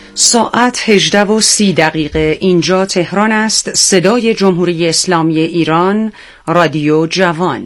ساعت 18:30 اینجا تهران است. صدای جمهوری اسلامی ایران، رادیو جوان.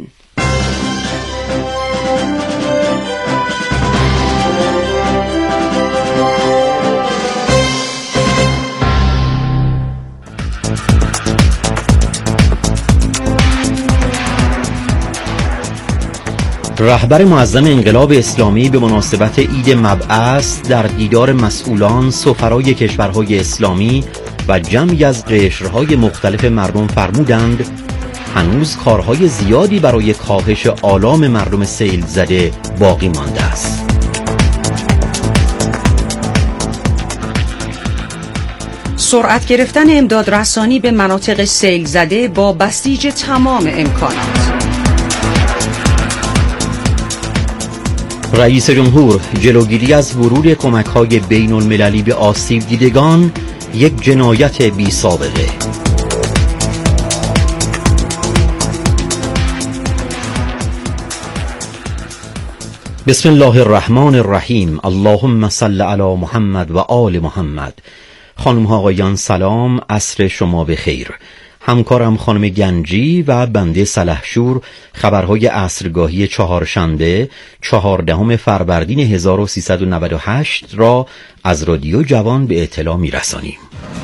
رهبر معظم انقلاب اسلامی به مناسبت عید مبعث در دیدار مسئولان سفرای کشورهای اسلامی و جمعی از قشرهای مختلف مردم فرمودند هنوز کارهای زیادی برای کاهش آلام مردم سیل زده باقی مانده است. سرعت گرفتن امداد رسانی به مناطق سیل زده با بسیج تمام امکانات. رئیس جمهور: جلوگیری از ورود کمک‌های بین‌المللی به آسیب دیدگان یک جنایت بی سابقه. بسم الله الرحمن الرحیم. اللهم صل علی محمد و آل محمد. خانم ها آقایان سلام، عصر شما بخیر. همکارم خانم گنجی و بنده سلحشور خبرهای عصرگاهی چهارشنبه 14 فروردین 1398 را از رادیو جوان به اطلاع می‌رسانیم.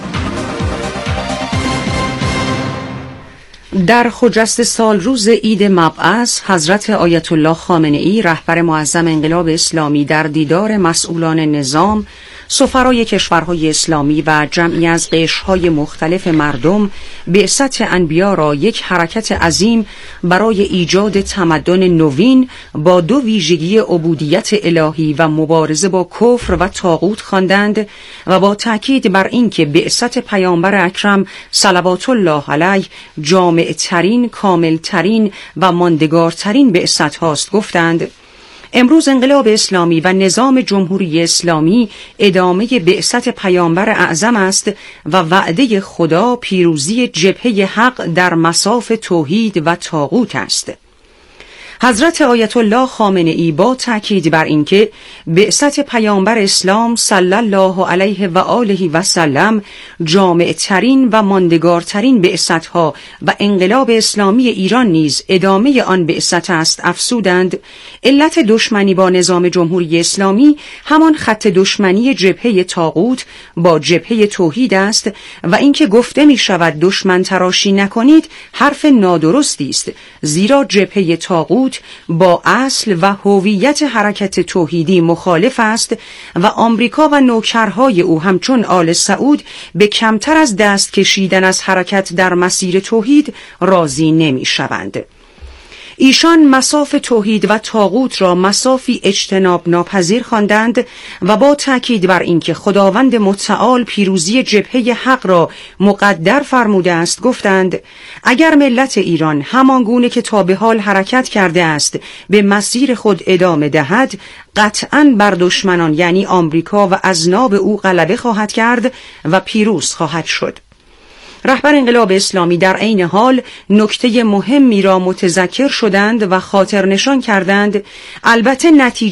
در خجست سال روز عید مبعث، حضرت آیت الله خامنه‌ای رهبر معظم انقلاب اسلامی در دیدار مسئولان نظام، سفرای کشورهای اسلامی و جمعی از قشرهای مختلف مردم بعثت انبیا را یک حرکت عظیم برای ایجاد تمدن نوین با دو ویژگی عبودیت الهی و مبارزه با کفر و طاغوت خواندند و با تأکید بر اینکه بعثت پیامبر اکرم صلوات الله علیه جامع ترین، کامل ترین و ماندگارترین بعثت هاست گفتند امروز انقلاب اسلامی و نظام جمهوری اسلامی ادامه بعثت پیامبر اعظم است و وعده خدا پیروزی جبهه حق در مصاف توحید و طاغوت است. حضرت آیت الله خامنه‌ای با تأکید بر اینکه بعثت پیامبر اسلام صلی الله علیه و آله و سلم جامع ترین و ماندگارترین بعثت‌ها و انقلاب اسلامی ایران نیز ادامه آن بعثت است افزودند علت دشمنی با نظام جمهوری اسلامی همان خط دشمنی جبهه طاغوت با جبهه توحید است و اینکه گفته می شود دشمن تراشی نکنید حرف نادرستی است، زیرا جبهه طاغوت با اصل و هویت حرکت توحیدی مخالف است و آمریکا و نوکرهای او همچون آل سعود به کمتر از دست کشیدن از حرکت در مسیر توحید راضی نمی شوند. ایشان مصاف توحید و طاغوت را مصافی اجتناب ناپذیر خواندند و با تأکید بر اینکه خداوند متعال پیروزی جبهه حق را مقدر فرموده است گفتند اگر ملت ایران همانگونه که تا به حال حرکت کرده است به مسیر خود ادامه دهد قطعاً بر دشمنان یعنی آمریکا و اذناب او غلبه خواهد کرد و پیروز خواهد شد. رهبر انقلاب اسلامی در عین حال نکته مهمی را متذکر شدند و خاطر نشان کردند البته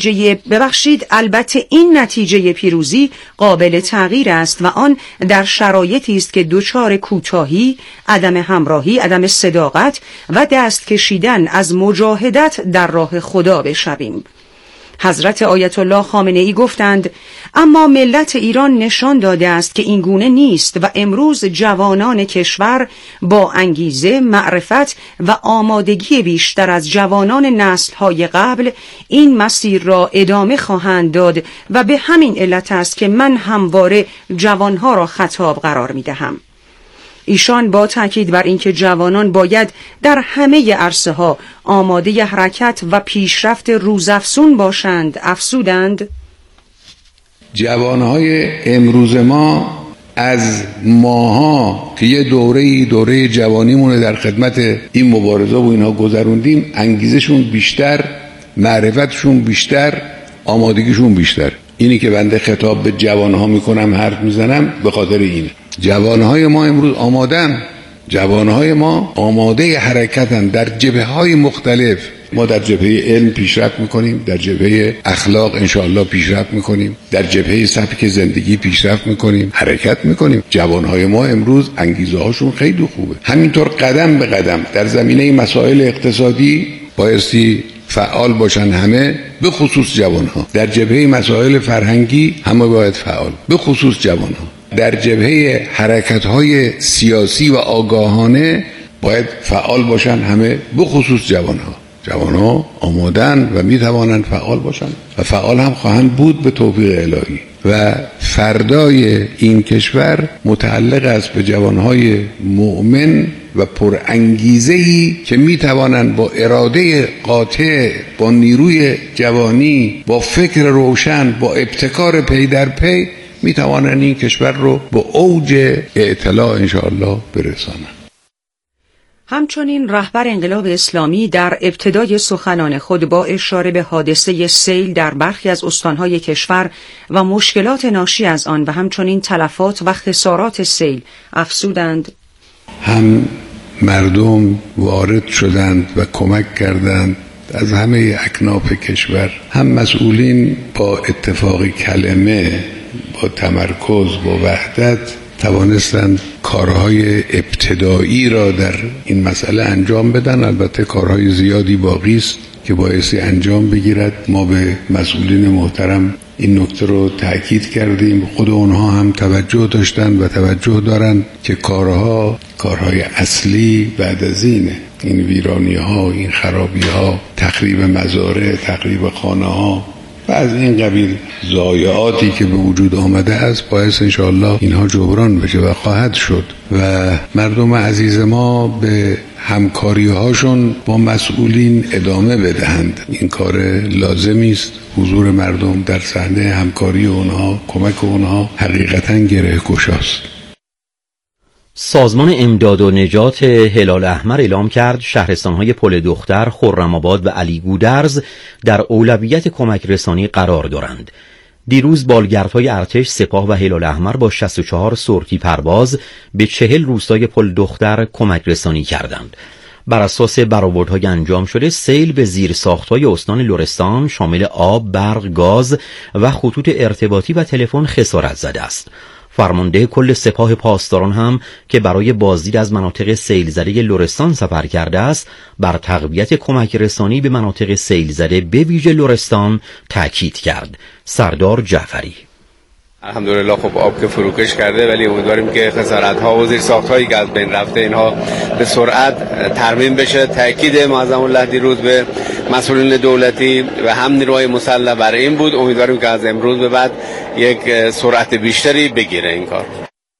این نتیجه پیروزی قابل تغییر است و آن در شرایطی است که دچار کوتاهی، عدم همراهی، عدم صداقت و دست کشیدن از مجاهدت در راه خدا بشویم. حضرت آیت الله خامنه‌ای گفتند اما ملت ایران نشان داده است که این گونه نیست و امروز جوانان کشور با انگیزه، معرفت و آمادگی بیشتر از جوانان نسل‌های قبل این مسیر را ادامه خواهند داد و به همین علت است که من همواره جوانها را خطاب قرار می‌دهم. ایشان با تأکید بر اینکه جوانان باید در همه عرصه‌ها آماده حرکت و پیشرفت روزافزون باشند افزودند جوانهای امروز ما از ماها که یه دوره جوانیمونه در خدمت این مبارزه و اینها گذروندیم انگیزشون بیشتر، معرفتشون بیشتر، آمادگیشون بیشتر. اینی که بنده خطاب به جوانها میکنم حرف میزنم به خاطر اینه. جوانهای ما امروز آمادن، جوانهای ما آماده حرکتن در جبهه‌های مختلف ما در جبهه علم پیشرفت میکنیم، در جبهه اخلاق انشاءالله پیشرفت میکنیم، در جبهه سبک زندگی پیشرفت میکنیم، حرکت میکنیم. جوانهای ما امروز انگیزه هاشون خیلی خوبه. همینطور قدم به قدم در زمینه مسائل اقتصادی بایستی فعال باشن همه، به خصوص جوانها. در جبهه مسائل فرهنگی همه باید فعال، به خصوص جوانها. در جبهه حرکت‌های سیاسی و آگاهانه باید فعال باشن همه، به خصوص جوانها. جوانها آمادن و میتوانند فعال باشند و فعال هم خواهند بود به توفیق الهی. و فردای این کشور متعلق است به جوانهای مؤمن و پرانگیزه‌ای که میتوانند با اراده قاطع، با نیروی جوانی، با فکر روشن، با ابتکار پی در پی میتوانند این کشور رو به اوج اطلاع انشاءالله برسانند. همچنین رهبر انقلاب اسلامی در ابتدای سخنان خود با اشاره به حادثه سیل در برخی از استانهای کشور و مشکلات ناشی از آن و همچنین تلفات و خسارات سیل افزودند: هم مردم وارد شدند و کمک کردند از همه اکناف کشور، هم مسئولین با اتفاق کلمه، با تمرکز، با وحدت توانستند کارهای ابتدایی را در این مسئله انجام بدن. البته کارهای زیادی باقی است که بایستی انجام بگیرد. ما به مسئولین محترم این نکته رو تأکید کردیم، خود اونها هم توجه داشتن و توجه دارن که کارهای اصلی بعد از اینه. این ویرانی ها، این خرابی ها، تخریب مزارع، تخریب خانه ها و از این قبیل ضایعاتی که به وجود آمده است باعث انشاءالله اینها جبران بشه و خواهد شد. و مردم عزیز ما به همکاری هاشون با مسئولین ادامه بدهند. این کار لازمی است. حضور مردم در صحنه همکاری اونها، کمک اونها حقیقتاً گره گشاست. سازمان امداد و نجات هلال احمر اعلام کرد شهرستان‌های پل دختر، خرم‌آباد و علی گودرز در اولویت کمک رسانی قرار دارند. دیروز بالگردهای ارتش، سپاه و هلال احمر با 64 سورتی پرواز به 40 روستای پل دختر کمک رسانی کردند. بر اساس برآوردهای انجام شده، سیل به زیرساخت‌های استان لرستان شامل آب، برق، گاز و خطوط ارتباطی و تلفن خسارت زده است. فرمانده کل سپاه پاسداران هم که برای بازدید از مناطق سیل زده لرستان سفر کرده است، بر تقویت کمک رسانی به مناطق سیل زده به ویژه لرستان تاکید کرد. سردار جعفری: الحمدلله خب آب که فروکش کرده، ولی امیدواریم که خسارت‌ها و زیرساخت‌هایی که از بین رفته اینها به سرعت ترمیم بشه. تاکید معظم الله دیروز به مسئولین دولتی و هم نیروهای مسلح بر این بود. امیدواریم که از امروز به بعد یک سرعت بیشتری بگیره این کار.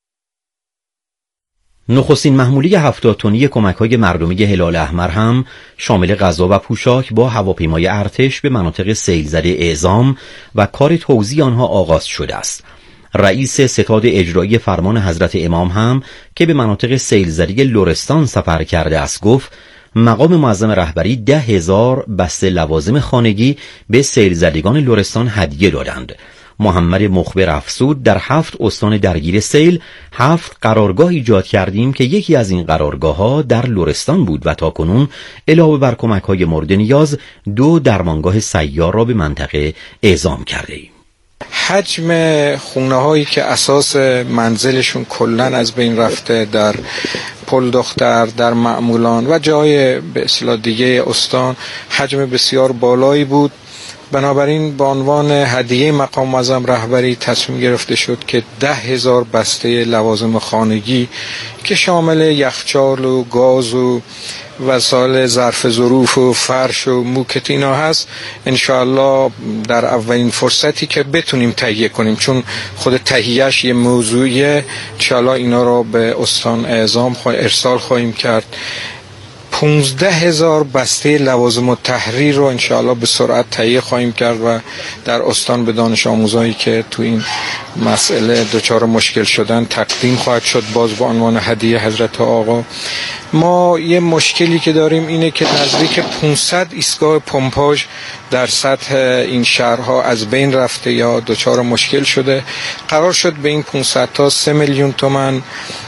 نخستین محموله 70 تنی کمک‌های مردمی هلال احمر هم شامل غذا و پوشاک با هواپیمای ارتش به مناطق سیل زده اعزام و کار توزیع آنها آغاز شده است. رئیس ستاد اجرایی فرمان حضرت امام هم که به مناطق سیل زده لرستان سفر کرده است گفت مقام معظم رهبری 10,000 بسته لوازم خانگی به سیل زدگان لرستان هدیه دادند. محمد مخبر افزود در 7 استان درگیر سیل 7 قرارگاه ایجاد کردیم که یکی از این قرارگاه‌ها در لرستان بود و تاکنون علاوه بر کمک‌های مورد نیاز 2 درمانگاه سیار را به منطقه اعزام کرده ایم. حجم خونه‌هایی که اساس منزلشون کلاً از بین رفته در پل دختر، در معمولان و جای به اصطلاح دیگه استان حجم بسیار بالایی بود. بنابراین به عنوان هدیه مقام معظم رهبری تصمیم گرفته شد که 10,000 بسته لوازم خانگی که شامل یخچال و گاز و وسایل ظرف ظروف و فرش و موکت اینا هست، انشاءالله در اولین فرصتی که بتونیم تهیه کنیم، چون خود تهیهش یه موضوعیه، انشاءالله اینا رو به استان ارسال خواهیم کرد. 15,000 بسته لوازم التحریر رو انشاءالله به سرعت تهیه خواهیم کرد و در استان به دانش آموزایی که تو این مسئله دچار مشکل شدن تقدیم خواهد شد باز به عنوان هدیه حضرت آقا. ما یه مشکلی که داریم اینه که نزدیک 500 ایستگاه پمپاژ در سطح این شهرها از بین رفته یا دچار مشکل شده. قرار شد به این 500 تا 3 میلیون تومان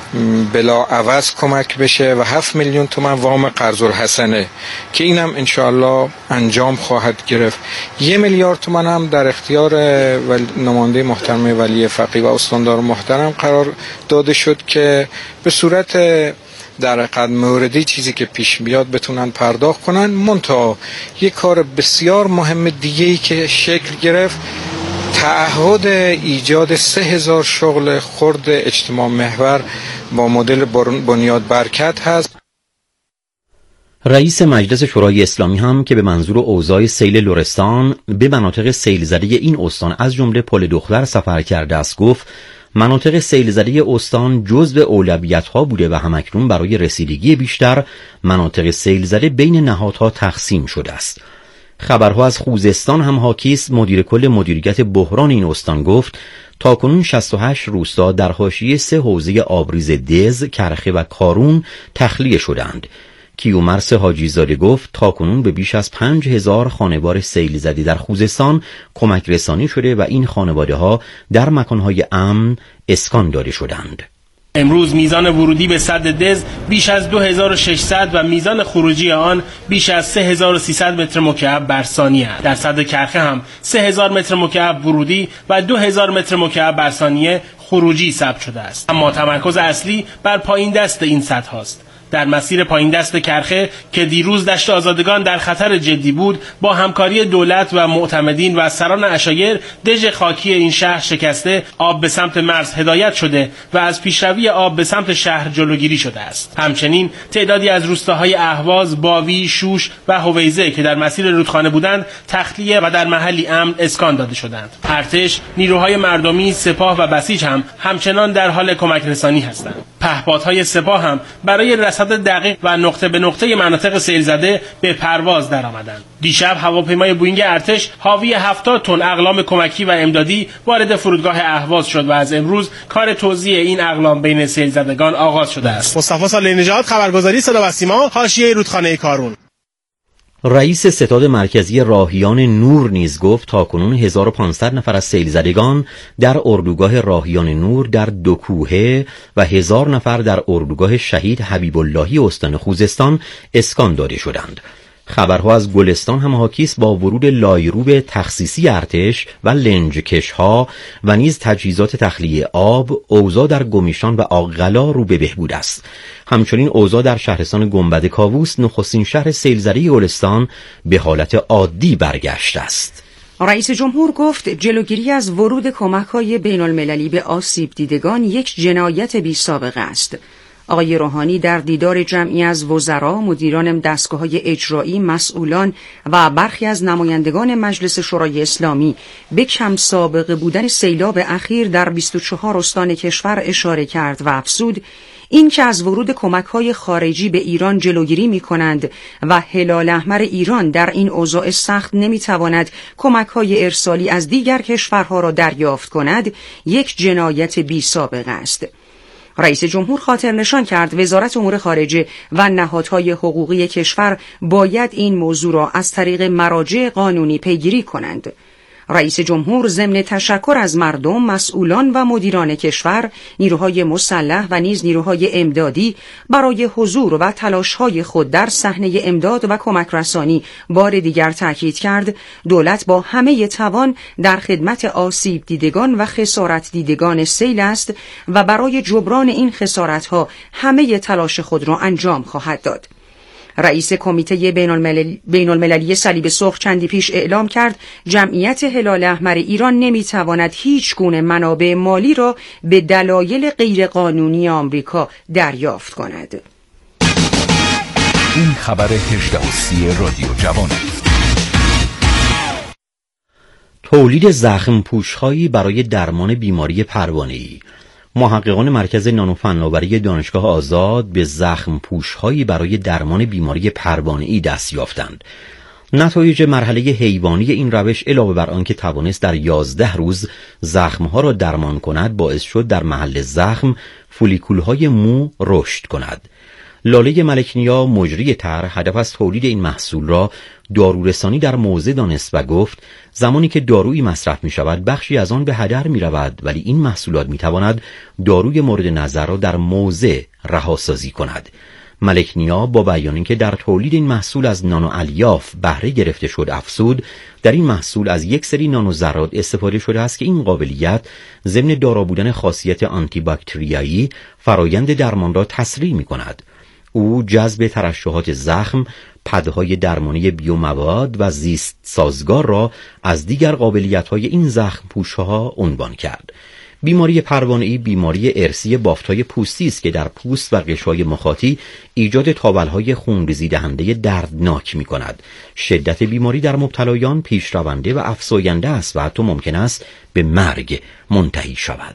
بلا عوض کمک بشه و 7 میلیون تومان وام قرض الحسنه که اینم انشاءالله انجام خواهد گرفت. 1 میلیارد تومان هم در اختیار نماینده محترم ولی فقیه و استاندار محترم قرار داده شد که به صورت در حقیقت موردی چیزی که پیش بیاد بتونن پرداخت کنن. منتها یک کار بسیار مهم دیگه‌ای که شکل گرفت، تعهد ایجاد 3000 شغل خرد اجتماع محور با مدل بنیاد برکت هست. رئیس مجلس شورای اسلامی هم که به منظور اوضاع سیل لرستان به مناطق سیل زده این استان از جمله پل دختر سفر کرده است، گفت مناطق سیل زده استان جزو اولویت‌ها بوده و همکنون برای رسیدگی بیشتر مناطق سیل زده بین نهادها تقسیم شده است. خبرها از خوزستان هم حاکی است. مدیر کل مدیریت بحران این استان گفت تاکنون 68 روستا در حاشیه 3 حوزه آبریز دز، کرخه و کارون تخلیه شدند. کیومرث حاجی زاده گفت تاکنون به بیش از 5000 خانوار سیل زده در خوزستان کمک رسانی شده و این خانواده ها در مکانهای امن اسکان داده شدند. امروز میزان ورودی به سد دز بیش از 2600 و میزان خروجی آن بیش از 3300 متر مکعب بر ثانیه است. در سد کرخه هم 3000 متر مکعب ورودی و 2000 متر مکعب بر ثانیه خروجی ثبت شده است. اما تمرکز اصلی بر پایین دست این سد هاست. در مسیر پایین دست کرخه که دیروز دشت آزادگان در خطر جدی بود، با همکاری دولت و معتمدین و سران عشایر دژ خاکی این شهر شکسته آب به سمت مرز هدایت شده و از پیشروی آب به سمت شهر جلوگیری شده است. همچنین تعدادی از روستاهای اهواز، باوی، شوش و هویزه که در مسیر رودخانه بودند تخلیه و در محلی امن اسکان داده شدند. ارتش، نیروهای مردمی، سپاه و بسیج هم همچنان در حال کمک رسانی هستند. پهپادهای سپاه هم برای رصد دقیق و نقطه به نقطه مناطق سیل زده به پرواز درآمدند. دیشب هواپیمای بوئینگ ارتش حاوی 70 تن اقلام کمکی و امدادی وارد فرودگاه اهواز شد و از امروز کار توزیع این اقلام بین سیل زدگان آغاز شده است. مصطفی صالح نژاد، خبرگزاری صدا و سیما، حاشیه رودخانه کارون. رئیس ستاد مرکزی راهیان نور نیز گفت تاکنون 1500 نفر از سیل زدگان در اردوگاه راهیان نور در دوکوهه و 1000 نفر در اردوگاه شهید حبیب اللهی استان خوزستان اسکان داده شدند. خبرها از گلستان هم حاکی است با ورود لایروب تخصیصی ارتش و لنجکش‌ها و نیز تجهیزات تخلیه آب، اوضاع در گمیشان و آقلا رو به بهبود است. همچنین اوضاع در شهرستان گنبد کاووس، نخستین شهر سیلزده گلستان، به حالت عادی برگشته است. رئیس جمهور گفت جلوگیری از ورود کمک‌های بین‌المللی به آسیب دیدگان یک جنایت بی‌سابقه است. آقای روحانی در دیدار جمعی از وزرا، مدیران دستگاه‌های اجرایی، مسئولان و برخی از نمایندگان مجلس شورای اسلامی به کم سابقه بودن سیلاب اخیر در 24 استان کشور اشاره کرد و افزود این که از ورود کمک‌های خارجی به ایران جلوگیری می‌کنند و هلال احمر ایران در این اوضاع سخت نمی‌تواند کمک‌های ارسالی از دیگر کشورها را دریافت کند، یک جنایت بی‌سابقه است. رئیس جمهور خاطر نشان کرد وزارت امور خارجه و نهادهای حقوقی کشور باید این موضوع را از طریق مراجع قانونی پیگیری کنند. رئیس جمهور ضمن تشکر از مردم، مسئولان و مدیران کشور، نیروهای مسلح و نیز نیروهای امدادی برای حضور و تلاش‌های خود در صحنه امداد و کمک رسانی بار دیگر تاکید کرد دولت با همه توان در خدمت آسیب دیدگان و خسارت دیدگان سیل است و برای جبران این خسارت‌ها همه تلاش خود را انجام خواهد داد. رئیس کمیته بین‌المللی صلیب سرخ چندی پیش اعلام کرد جمعیت هلال احمر ایران نمیتواند هیچ گونه منابع مالی را به دلایل غیرقانونی آمریکا دریافت کند. این خبر 18:30 رادیو جوان است. تولید زخم پوش‌هایی برای درمان بیماری پروانه‌ای. محققان مرکز نانوفناوری دانشگاه آزاد به زخم پوش‌هایی برای درمان بیماری پروانه‌ای دست یافتند. نتایج مرحله حیوانی این روش علاوه بر آنکه توانست در 11 روز زخم‌ها را درمان کند، باعث شد در محل زخم فولیکول‌های مو رشد کند. لاله ملکنیا مجری طرح هدف از تولید این محصول را دارورسانی در موضع دانست و گفت زمانی که دارویی مصرف می شود بخشی از آن به هدر می رود، ولی این محصولات می تواند داروی مورد نظر را در موضع رهاسازی کند. ملکنیا با بیان اینکه در تولید این محصول از نانو الیاف بهره گرفته شد افزود در این محصول از یک سری نانو ذرات استفاده شده است که این قابلیت ضمن دارا بودن خاصیت آنتی باکتریایی فرایند درمان را تسریع می کند. او جذب ترشحات زخم، پدهای درمانی بیومواد و زیست سازگار را از دیگر قابلیت‌های این زخم پوش‌ها عنوان کرد. بیماری پروانه‌ای بیماری ارثی بافت‌های پوستی است که در پوست و قشای مخاطی ایجاد تاول‌های خونریزی دهنده دردناک می‌کند. شدت بیماری در مبتلایان پیشرونده و افزاینده است و حتی ممکن است به مرگ منتهی شود.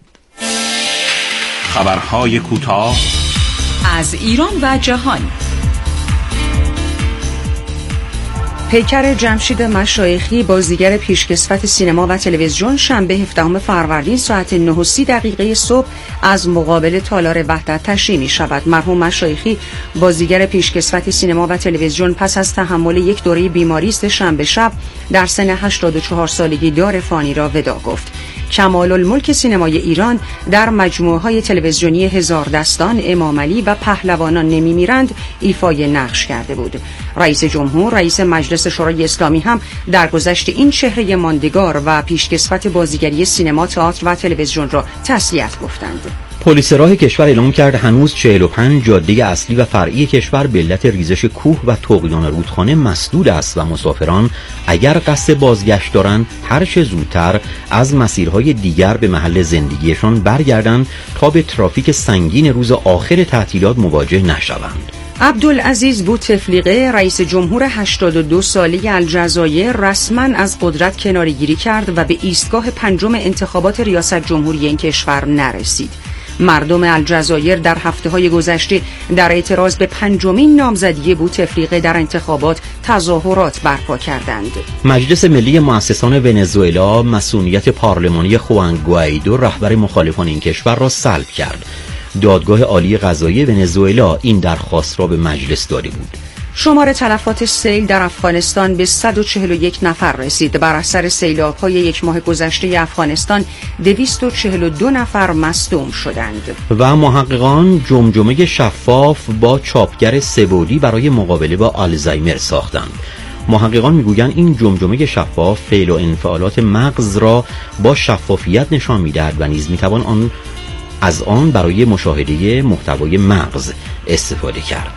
خبرهای کوتاه از ایران و جهان. پیکر جمشید مشایخی بازیگر پیشکسوت سینما و تلویزیون شنبه 17 فروردین ساعت 9:30 صبح از مقابل تالار وحدت تشییع می شود. مرحوم مشایخی بازیگر پیشکسوت سینما و تلویزیون پس از تحمل یک دوره بیماری است شنبه شب در سن 84 سالگی دار فانی را ودا گفت. کمال الملک سینمای ایران در مجموعه‌های تلویزیونی هزار دستان، امام علی و پهلوانان نمی‌میرند ایفای نقش کرده بود. رئیس جمهور، رئیس مجلس شورای اسلامی هم درگذشت این چهره ماندگار و پیشکسوت بازیگری سینما، تئاتر و تلویزیون را تسلیت گفتند. پلیس راه کشور اعلام کرد هنوز 45 جاده اصلی و فرعی کشور به علت ریزش کوه و طغیان رودخانه مسدود است و مسافران اگر قصد بازگشت دارند هر چه زودتر از مسیرهای دیگر به محل زندگیشان برگردند تا به ترافیک سنگین روز آخر تعطیلات مواجه نشوند. عبدالعزیز بوتفلیقه رئیس جمهور 82 ساله الجزایر رسما از قدرت کناره‌گیری کرد و به ایستگاه پنجم انتخابات ریاست جمهوری این کشور نرسید. مردم الجزایر در هفته‌های گذشته در اعتراض به پنجمین نامزدی بوتفلیقه در انتخابات تظاهرات برپا کردند. مجلس ملی مؤسسان ونزوئلا مصونیت پارلمانی خوان گوائیدو رهبر مخالفان این کشور را سلب کرد. دادگاه عالی قضایی ونزوئلا این درخواست را به مجلس داده بود. شمار تلفات سیل در افغانستان به 141 نفر رسید. بر اثر سیلاب‌های یک ماه گذشته افغانستان 242 نفر مصدوم شدند. و محققان جمجمه شفاف با چاپگر سه‌بعدی برای مقابله با آلزایمر ساختند. محققان میگویند این جمجمه شفاف فعل و انفعالات مغز را با شفافیت نشان می‌دهد و نیز می‌توان از آن برای مشاهده محتوای مغز استفاده کرد.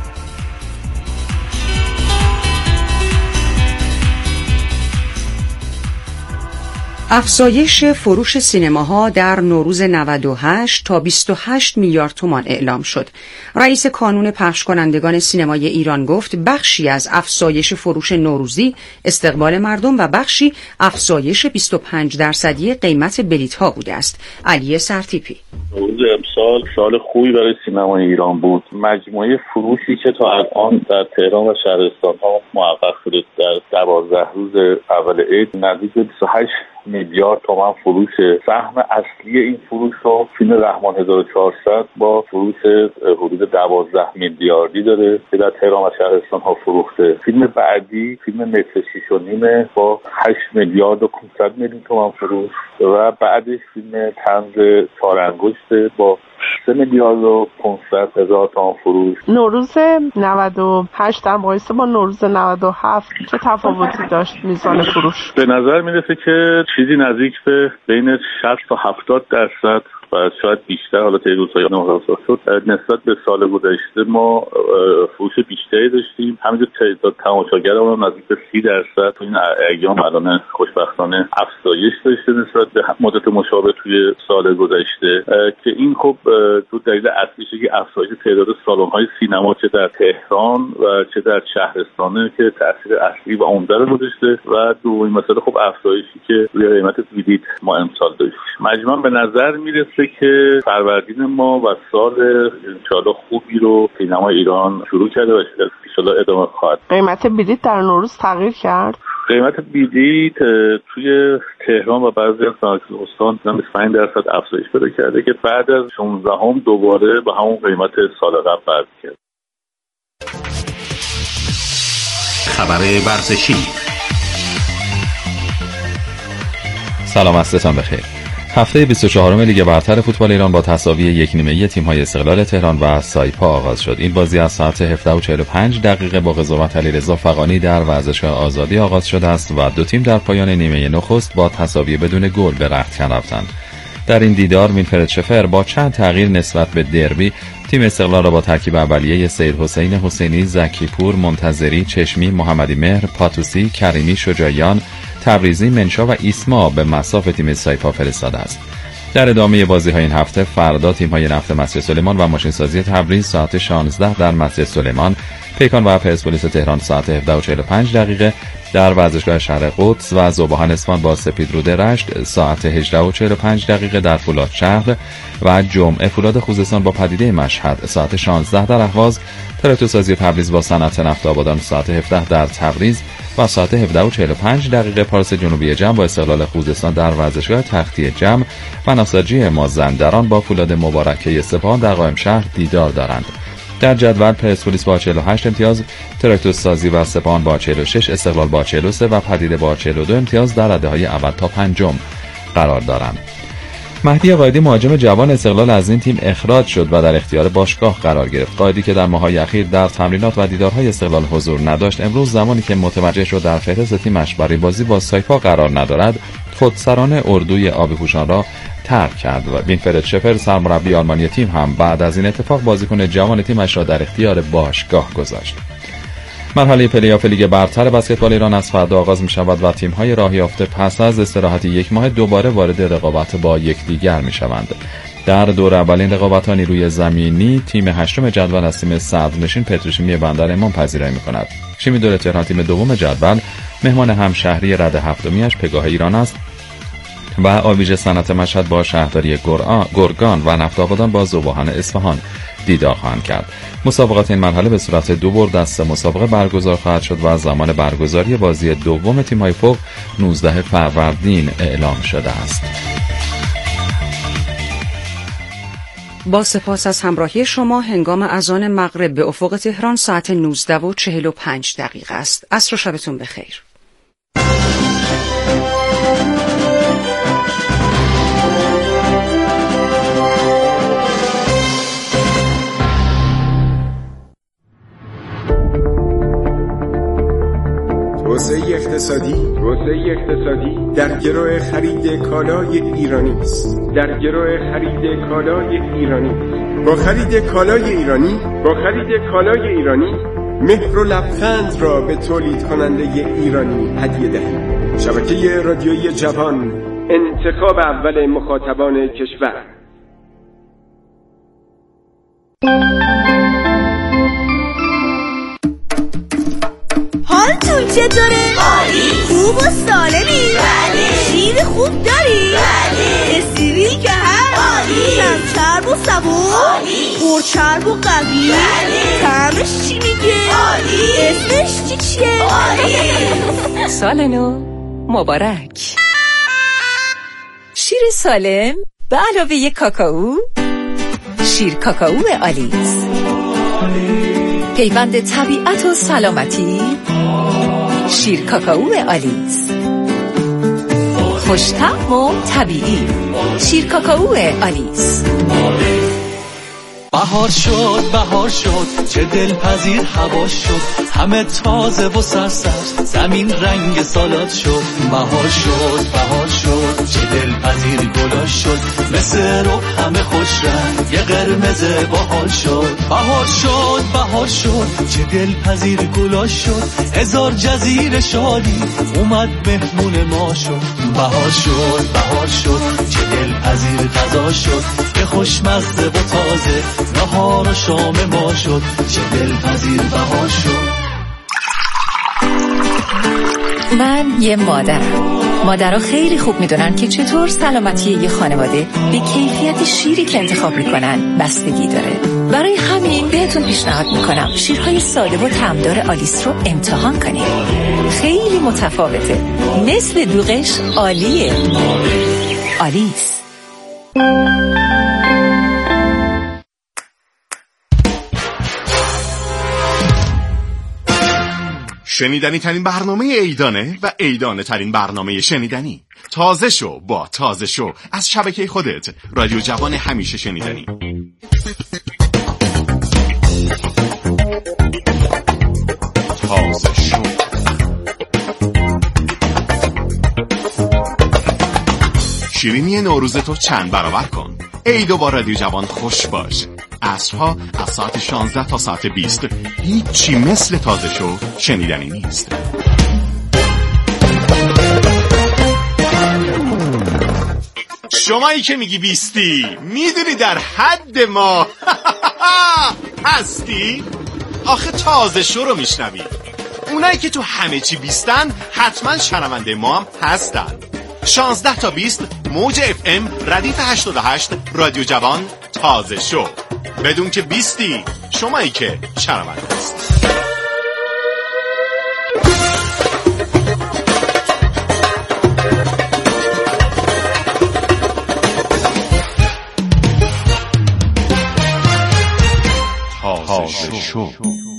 افزایش فروش سینماها در نوروز 98 تا 28 میلیارد تومان اعلام شد. رئیس کانون پخش کنندگان سینمای ایران گفت بخشی از افزایش فروش نوروزی استقبال مردم و بخشی افزایش 25% قیمت بلیط‌ها بوده است. علی سرتیپی: نوروز امسال سال خوبی برای سینمای ایران بود. مجموعه فروشی که تا الان در تهران و شهرستان‌ها محقق شده در 12 روز اول عید نزدیک به 28 میلیارد تومان فروش. سهم اصلی این فروش رو فیلم رحمان 1400 با فروش حدود 12 میلیاردی داره که در تهران و شهرستان ها فروخته. فیلم بعدی فیلم متر 6.5 با 8 میلیارد و 500 میلیون تومان فروش و بعدش فیلم طنز 4 انگشت با 3 میلیارد و 500 هزار تومان فروش. نوروز 98 در مقایسه با نوروز 97 چه تفاوتی داشت میزان فروش؟ به نظر میرسه که چیزی نزدیک به بین 60 تا 70% و شاید بیشتر، حالا طی روزهای محاسبه شد، نسبت به سال گذشته ما فروش بیشتری داشتیم. همینجور تعداد تماشاگرمون نزدیک به 30% تو این ایام الان خوشبختانه افزایش داشته نسبت به مدت مشابه توی سال گذشته که این خب تو دلیل اصلیش که افزایش تعداد سالن‌های سینما چه در تهران و چه در شهرستانه که تاثیر اصلی و عمده رو گذاشته و دومین مسئله خب افزایشی که روی قیمت بلیط ما امسال داشتیم. مجموعاً به نظر میرسه که فروردین ما و سال انشالله خوبی رو سینما ایران شروع کرده و انشالله ادامه خواهد. قیمت بلیط در نوروز تغییر کرد؟ قیمت بلیط توی تهران و بعضی از استان 25% افزایش پیدا کرده که بعد از 16 دوباره به همون قیمت سال قبل برمیگرده. خبر ورزشی. سلام، عصرتان بخیر. هفته 24 لیگ برتر فوتبال ایران با تساوی 1-1 تیم‌های استقلال تهران و سایپا آغاز شد. این بازی از ساعت 17:45 با قضاوت علیرضا فغانی در ورزشگاه آزادی آغاز شده است و دو تیم در پایان نیمه نخست با تساوی بدون گل به رختکن رفتند. در این دیدار ویلفرد شفر با چند تغییر نسبت به دربی تیم استقلال را با ترکیب اولیه سید حسین حسینی، زکی پور، منتظری، چشمی، محمدی مهر، پاتوسی، کریمی، شجاعیان، تبریزی، منشا و ایسما به مصاف تیم سایپا فرستاده است. در ادامه بازی‌های این هفته فردا تیم‌های نفت مسجد سلیمان و ماشینسازی تبریز ساعت 16 در مسجد سلیمان، پیکان و پرسپولیس تهران ساعت 17:45 در ورزشگاه شهر قدس و ذوب‌آهن اصفهان با سپیدرود رشت ساعت 18:45 در فولاد شهر و جمعه فولاد خوزستان با پدیده مشهد ساعت 16 در اهواز، تراکتورسازی تبریز با صنعت نفت آبادان ساعت 17 در تبریز و ساعت 17:45 پارس جنوبی جمع با استقلال خوزستان در ورزشگاه تختی جمع و نساجی مازندران با فولاد مبارکه سپاهان در قائم شهر دیدار دارند. در جدول پرسپولیس با 48 امتیاز، تراکتورسازی و سپاهان با 46، استقلال با 43 و پدیده با 42 امتیاز در رده‌های اول تا پنجم قرار دارند. مهدی قائدی مهاجم جوان استقلال از این تیم اخراج شد و در اختیار باشگاه قرار گرفت. قائدی که در ماه‌های اخیر در تمرینات و دیدارهای استقلال حضور نداشت، امروز زمانی که متوجه شد در فهرست تیمش برای بازی با سایپا قرار ندارد، خودسرانه اردوی آبی‌پوشان را ترک کرد و ویلفرد شفر سرمربی آلمانی تیم هم بعد از این اتفاق بازیکن جوان تیمش را در اختیار باشگاه گذاشت. مرحله پلی‌آف لیگ برتر بسکتبال ایران از فردا آغاز می‌شود و تیم‌های راه یافته پس از استراحت یک ماه دوباره وارد رقابت با یکدیگر می‌شوند. در دور اولین رقابت‌ها نیروی زمینی تیم هشتم جدول از تیم صدرنشین پتروشیمی بندر امام پذیرایی می‌کند. شیمی دور تهران تیم دوم جدول مهمان همشهری رده هفتمی‌اش پگاه ایران است و آویژه صنعت مشهد با شهرداری گرگان و نفت آبادان با ذوب‌آهن اصفهان دیدار خواهند کرد. مسابقات این مرحله به صورت 2 برد از 3 مسابقه برگزار خواهد شد و زمان برگزاری بازی دوم تیم‌های فوق 19 فروردین اعلام شده است. با سپاس از همراهی شما. هنگام اذان مغرب به افق تهران ساعت 19:45 است. عصر و شبتون بخیر. توسعه اقتصادی در گرو خرید کالای ایرانی است. با خرید کالای ایرانی مهر و لبخند را به تولید کننده ایرانی هدیه دهید. شبکه رادیویی جوان، انتخاب اول مخاطبان کشور. حالتون چطوره؟ عالی. خوب و سالمی؟ بله. شیر خوب داری؟ بله. استریل که هست؟ عالی. کم چرب و صبور؟ عالی. پرچرب و قوی؟ بله. طعمش چی میگه؟ عالی. اسمش چیه؟ عالی. سال نو مبارک. شیر سالم به علاوه یک کاکائو، شیر کاکائو آلیس، پیوند طبیعت و سلامتی. شیر کاکائو آلیس، خوش‌طعم و طبیعی. شیر کاکائو آلیس. بهار شد چه دلپذیر هوا شد، همه تازه و سرسبز، زمین رنگ سالاد شد. بهار شد چه دلپذیر گلا شد، مثل رو همه خوش رنگ یه قرمز باحال شد. بهار شد چه دلپذیر گلا شد، هزار جزیره شادی اومد مهمون ما شد. بهار شد چه دلپذیر غذا شد، که خوشمزه و تازه نهار و شام ما شد. چه دلپذیر بهار شد. من یه مادرها خیلی خوب میدونن که چطور سلامتی یه خانواده به کیفیت شیری که انتخاب میکنن بستگی داره. برای همین بهتون پیشنهاد میکنم شیرهای ساده و طعمدار آلیس رو امتحان کنید. خیلی متفاوته، مثل دوغش عالیه. آلیس. شنیدنی ترین برنامه ایدانه و ایدانه ترین برنامه شنیدنی. تازه شو با تازه شو از شبکه خودت، رادیو جوان همیشه شنیدنی. تازه شو. شیرینی نوروز تو چند برابر کن. عیدو با رادیو جوان خوش باش. عصرها از ساعت 16 تا ساعت 20 هیچی مثل تازه شو شنیدنی نیست. شمایی که میگی 20 میدونی در حد ما هستی؟ آخه تازه شو رو میشنوی. اونایی که تو همه چی 20 حتما شنونده ما هم هستن. 16 تا 20 موج FM ردیف 88 رادیو جوان تازه شو. بدون که 20 شمایی که شنونده هست. تازه شو.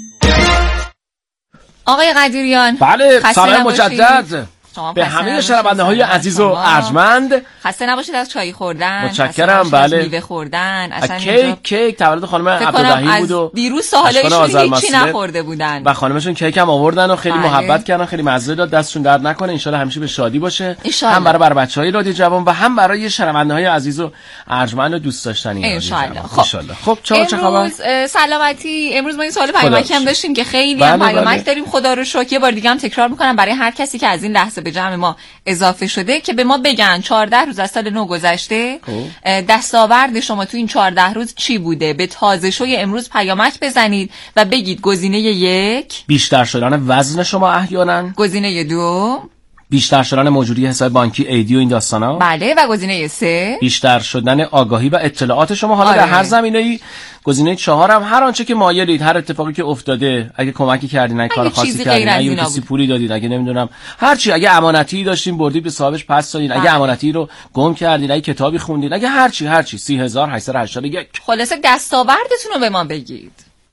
آقای قدیریان، بله، سلام مجدد به همه شنونده‌های عزیز و ارجمند. خسته نباشید از چای خوردن. متشکرم. بله، میوه خوردن. اصلا کیک تولد خانم عبدالرحیم بود و دیروز ساحلایشون هیچی نخورده بودن و خانمشون کیک هم آوردن و خیلی محبت کردن، خیلی مزه داد. دستشون درد نکنه، ان شاءالله همیشه به شادی باشه. هم برای بچهای رادیو جوان و هم برای شنونده‌های عزیز و ارجمند و دوست داشتنی ان شاءالله. خب چه خبر؟ سلامتی. امروز ما این سوال پیامکی هم داشتیم که خیلی هم پیامک داریم. خدا رو شکر. یه بار دیگه هم تکرار می‌کنم برای هر کسی که از این لحظه به جمع ما اضافه شده که به ما بگن 14 روز از سال نو گذشته دستاورد شما تو این 14 روز چی بوده. به تازه شوی امروز پیامک بزنید و بگید گزینه 1 بیشتر شدن وزن شما احیانا، گزینه 2 بیشتر شدن موجودی حساب بانکی ایدی و این داستانا، بله، و گزینه 3 بیشتر شدن آگاهی و اطلاعات شما. حالا در هر زمینه‌ای. گزینه 4 هم هر آنچه که مایلید، هر اتفاقی که افتاده، اگه کمکی کردین، اگه کار خاصی کردین، اگه کسی پولی دادید، اگه نمیدونم هر چی، اگه امانتی داشتین بردید به صاحبش پس دادین، اگه امانتی رو گم کردین، اگه کتابی خوندین، اگه هر چی 30881. خلاصه دستاوردتون رو به ما بگید.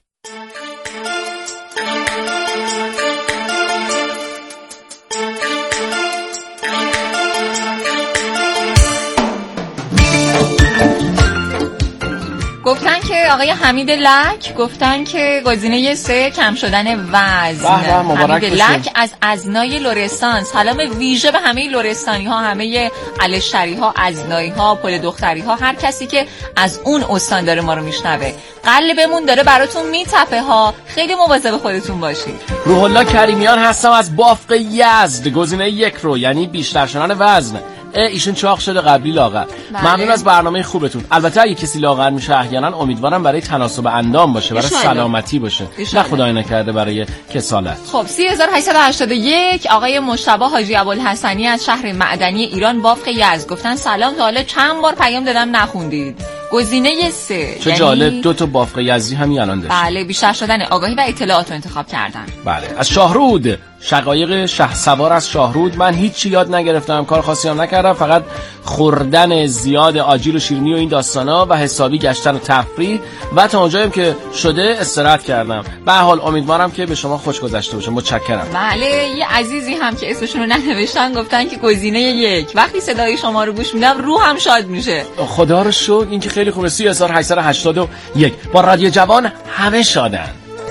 گفتن که آقای حمید لک گفتن که گزینه 3 کم شدن وزن. حمید لک از ازنای لرستان. سلام ویژه به همه لرستانی ها، همه الشتری ها، ازنایی ها، پل دختری ها، هر کسی که از اون استان داره ما رو میشنوه. قلبمون داره براتون میتپه ها. خیلی مواظب خودتون باشید. روح الله کریمیان هستم از بافق یزد. گزینه 1 رو، یعنی بیشتر شدن وزن. ایشون چاق شده، قبلی لاغر. ممنون از برنامه خوبتون. البته اگه کسی لاغر میشه احیانا امیدوارم برای تناسب اندام باشه، برای سلامتی باشه، نه خدای نکرده برای کسالت. خب 3881 آقای مجتبی حاجی ابوالحسنی از شهر معدنی ایران بافق یزد گفتن سلام، تا حالا چند بار پیام دادم نخوندید. گزینه 3 چه جالب، 2 تا بافق یزدی همین الان داشت. بله، بیشتر شدن آگاهی و اطلاعات رو انتخاب کردن. بله. از شاهرود، شقایق شهسوار از شاهرود. من هیچی یاد نگرفتم، کار خاصی هم نکردم، فقط خوردن زیاد آجیل و شیرینی و این داستانا و حسابی گشتن و تفریح و تا اونجاییم که شده استراحت کردم. به هر حال امیدوارم که به شما خوش گذشته باشه. متشکرم. بله، یه عزیزی هم که اسمشون رو ننوشتن گفتن که گزینه 1 وقتی صدای شما رو گوش میدم روحم شاد میشه. خدا رو شکر، این که خیلی خوبه. 3881 با رادیو جوان همه شادن.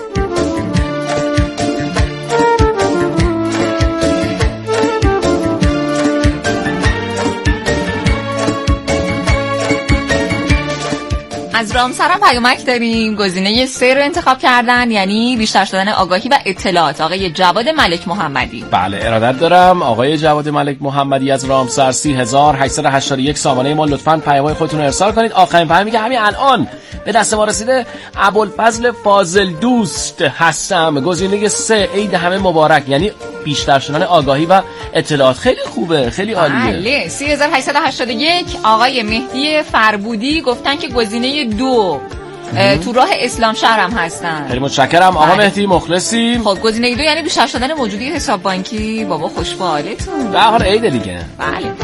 از رامسرم پیامک داریم. گزینه 3 رو انتخاب کردن، یعنی بیشتر شدن آگاهی و اطلاعات. آقای جواد ملک محمدی. بله، ارادت دارم. آقای جواد ملک محمدی از رامسر 3881 سامانه ما. لطفاً پیام‌های خودتون رو ارسال کنید. آخرین پیامی که همین الان به دست ما رسیده، ابوالفضل فاضل دوست هستم. گزینه 3 عید همه مبارک، یعنی بیشتر شدن آگاهی و اطلاعات. خیلی خوبه، خیلی عالیه. بله. 3881 آقای مهدی فربودی گفتن که گزینه 2 تو راه اسلام شهر هم هستن. خیلی متشکرم آقا مهدی، مخلصیم. خب گزینه 2 یعنی بیشتر شدن موجودی حساب بانکی. بابا خوش به حالتون. به هر حال عید دیگه. بله.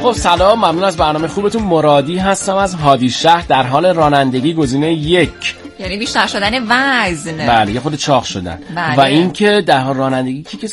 خب سلام، ممنون از برنامه خوبتون. مرادی هستم از هادی شهر، در حال رانندگی گزینه 1. یعنی بیشتر شدن وزن. بله، یه خود چاق شدن. بله. و اینکه در حال رانندگی کی